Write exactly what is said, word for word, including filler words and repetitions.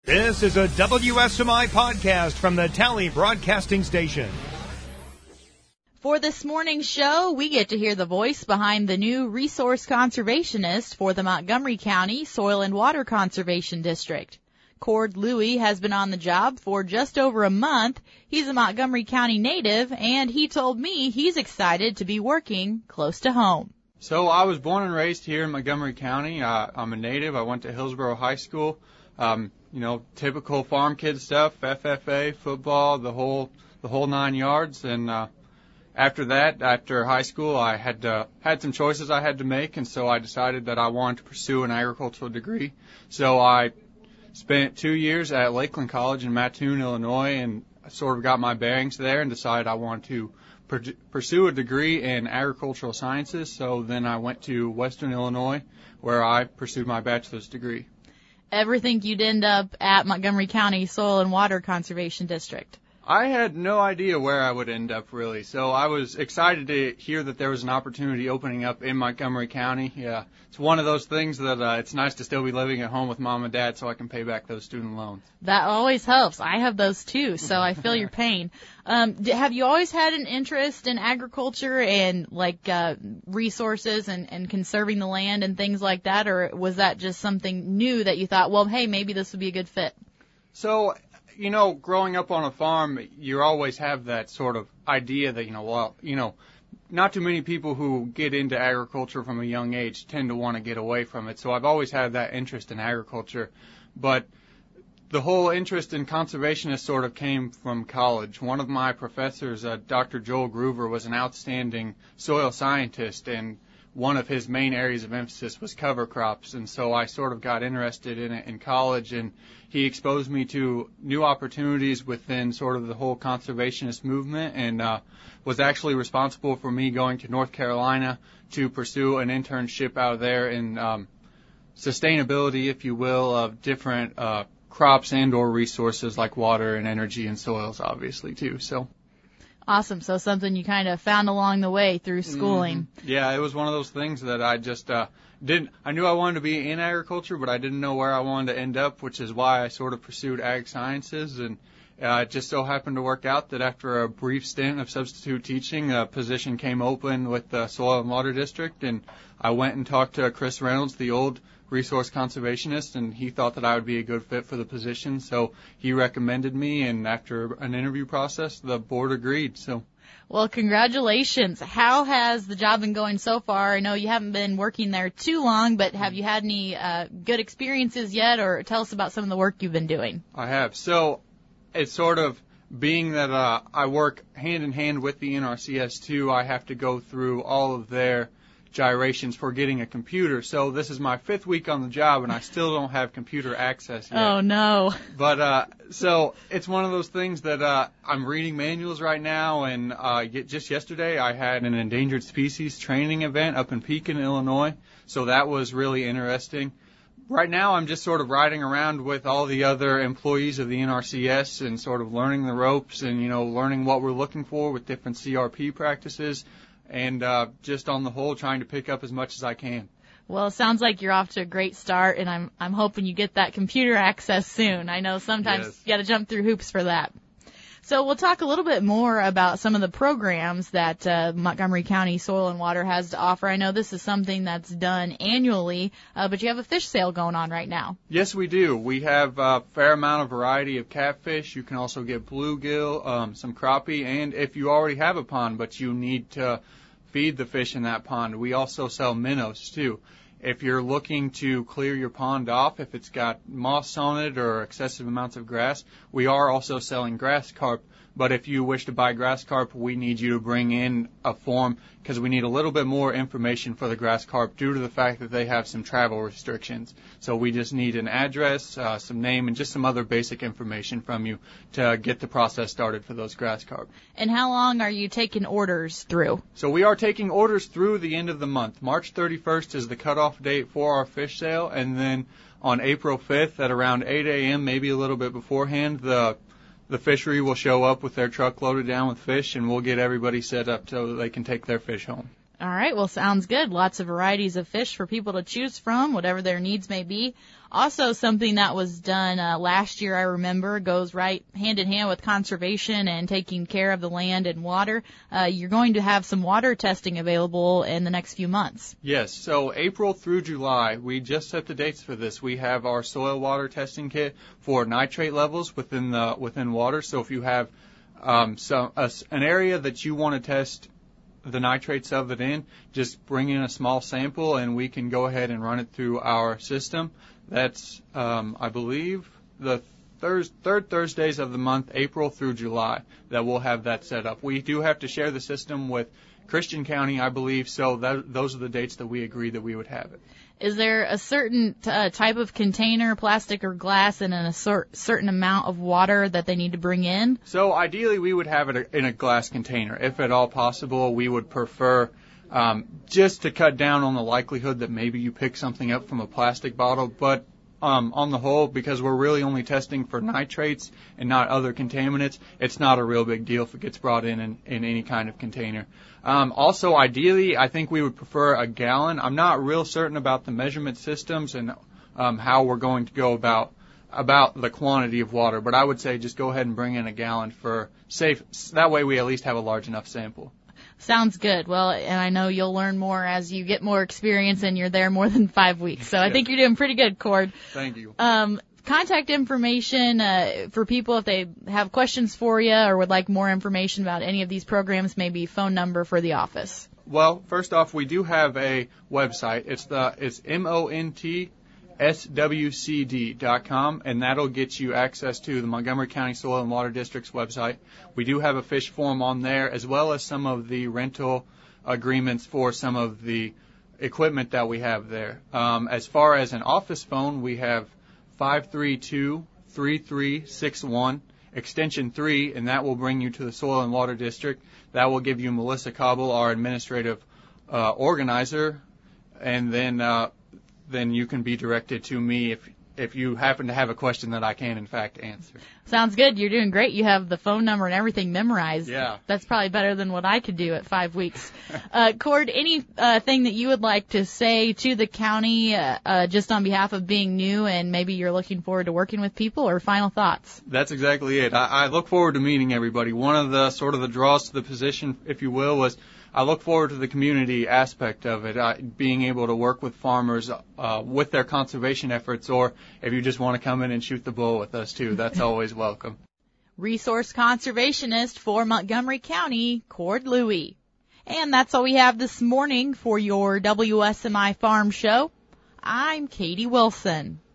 This is a W S M I podcast from the Tally Broadcasting Station. For this morning's show, we get to hear the voice behind the new resource conservationist for the Montgomery County Soil and Water Conservation District. Cord Louie has been on the job for just over a month. He's a Montgomery County native, and he told me he's excited to be working close to home. So I was born and raised here in Montgomery County. Uh, I'm a native. I went to Hillsborough High School. Um, you know, typical farm kid stuff, F F A, football, the whole the whole nine yards. And uh, after that, after high school, I had to, had some choices I had to make, and so I decided that I wanted to pursue an agricultural degree. So I spent two years at Lakeland College in Mattoon, Illinois, and I sort of got my bearings there and decided I wanted to per- pursue a degree in agricultural sciences. So then I went to Western Illinois, where I pursued my bachelor's degree. Ever think you'd end up at Montgomery County Soil and Water Conservation District? I had no idea where I would end up, really. So I was excited to hear that there was an opportunity opening up in Montgomery County. Yeah, it's one of those things that uh, it's nice to still be living at home with mom and dad so I can pay back those student loans. That always helps. I have those too, so I feel your pain. Um, d- have you always had an interest in agriculture and like uh, resources and, and conserving the land and things like that, or was that just something new that you thought, well, hey, maybe this would be a good fit? So, you know, growing up on a farm, you always have that sort of idea that, you know, well, you know, not too many people who get into agriculture from a young age tend to want to get away from it. So I've always had that interest in agriculture. But the whole interest in conservationist sort of came from college. One of my professors, uh, Doctor Joel Groover, was an outstanding soil scientist, and one of his main areas of emphasis was cover crops. And so I sort of got interested in it in college, and he exposed me to new opportunities within sort of the whole conservationist movement, and uh, was actually responsible for me going to North Carolina to pursue an internship out there in um, sustainability, if you will, of different uh, crops and or resources like water and energy and soils, obviously, too. So. Awesome. So something you kind of found along the way through schooling. Mm-hmm. Yeah, it was one of those things that I just uh, didn't. I knew I wanted to be in agriculture, but I didn't know where I wanted to end up, which is why I sort of pursued ag sciences. And uh, it just so happened to work out that after a brief stint of substitute teaching, a position came open with the Soil and Water District, and I went and talked to Chris Reynolds, the old resource conservationist, and he thought that I would be a good fit for the position, so he recommended me, and after an interview process, the board agreed. So, well, congratulations. How has the job been going so far? I know you haven't been working there too long, but have you had any uh, good experiences yet, or tell us about some of the work you've been doing? I have. So it's sort of being that uh, I work hand in hand with the N R C S too, I have to go through all of their gyrations for getting a computer. So this is my fifth week on the job, and I still don't have computer access yet. Oh, no. But uh, so it's one of those things that uh, I'm reading manuals right now, and uh, just yesterday I had an endangered species training event up in Pekin, Illinois, so that was really interesting. Right now I'm just sort of riding around with all the other employees of the N R C S and sort of learning the ropes and, you know, learning what we're looking for with different C R P practices. And uh, just on the whole, trying to pick up as much as I can. Well, it sounds like you're off to a great start, and I'm I'm hoping you get that computer access soon. I know sometimes yes. you got to jump through hoops for that. So we'll talk a little bit more about some of the programs that uh, Montgomery County Soil and Water has to offer. I know this is something that's done annually, uh, but you have a fish sale going on right now. Yes, we do. We have a fair amount of variety of catfish. You can also get bluegill, um, some crappie, and if you already have a pond but you need to feed the fish in that pond, we also sell minnows too. If you're looking to clear your pond off, if it's got moss on it or excessive amounts of grass, we are also selling grass carp. But if you wish to buy grass carp, we need you to bring in a form because we need a little bit more information for the grass carp due to the fact that they have some travel restrictions. So we just need an address, uh, some name, and just some other basic information from you to get the process started for those grass carp. And how long are you taking orders through? So we are taking orders through the end of the month. March thirty-first is the cutoff date for our fish sale, and then on April fifth at around eight a.m., maybe a little bit beforehand, the The fishery will show up with their truck loaded down with fish, and we'll get everybody set up so they can take their fish home. All right, well, sounds good. Lots of varieties of fish for people to choose from, whatever their needs may be. Also, something that was done uh, last year, I remember, goes right hand in hand with conservation and taking care of the land and water. Uh, you're going to have some water testing available in the next few months. Yes, so April through July, we just set the dates for this. We have our soil water testing kit for nitrate levels within the within water. So if you have um, some a, an area that you want to test the nitrates of it in, just bring in a small sample and we can go ahead and run it through our system. That's, um, I believe, the thurs- third Thursdays of the month, April through July, that we'll have that set up. We do have to share the system with Christian County, I believe, so that, those are the dates that we agreed that we would have it. Is there a certain uh, type of container, plastic or glass, and a cer- certain amount of water that they need to bring in? So ideally, we would have it in a glass container. If at all possible, we would prefer um, just to cut down on the likelihood that maybe you pick something up from a plastic bottle. But um, on the whole, because we're really only testing for nitrates and not other contaminants, it's not a real big deal if it gets brought in in, in any kind of container. Um, also, ideally, I think we would prefer a gallon. I'm not real certain about the measurement systems and um, how we're going to go about about the quantity of water, but I would say just go ahead and bring in a gallon for safe. That way we at least have a large enough sample. Sounds good. Well, and I know you'll learn more as you get more experience and you're there more than five weeks. So I think you're doing pretty good, Cord. Thank you. Um, contact information uh, for people if they have questions for you or would like more information about any of these programs, maybe phone number for the office. Well, first off, we do have a website. It's the it's M O N T S W C D dot com, and that'll get you access to the Montgomery County Soil and Water District's website. We do have a fish form on there, as well as some of the rental agreements for some of the equipment that we have there. Um, as far as an office phone, we have five three two, three three six one, extension three, and that will bring you to the Soil and Water District. That will give you Melissa Cobble, our administrative uh, organizer, and then uh, then you can be directed to me if if you happen to have a question that I can, in fact, answer. Sounds good. You're doing great. You have the phone number and everything memorized. Yeah. That's probably better than what I could do at five weeks. uh, Cord, any uh, thing that you would like to say to the county uh, uh, just on behalf of being new and maybe you're looking forward to working with people, or final thoughts? That's exactly it. I, I look forward to meeting everybody. One of the sort of the draws to the position, if you will, was I look forward to the community aspect of it, uh, being able to work with farmers uh, with their conservation efforts, or if you just want to come in and shoot the bull with us, too, that's always welcome. Resource conservationist for Montgomery County, Cord Louie. And that's all we have this morning for your W S M I Farm Show. I'm Katie Wilson.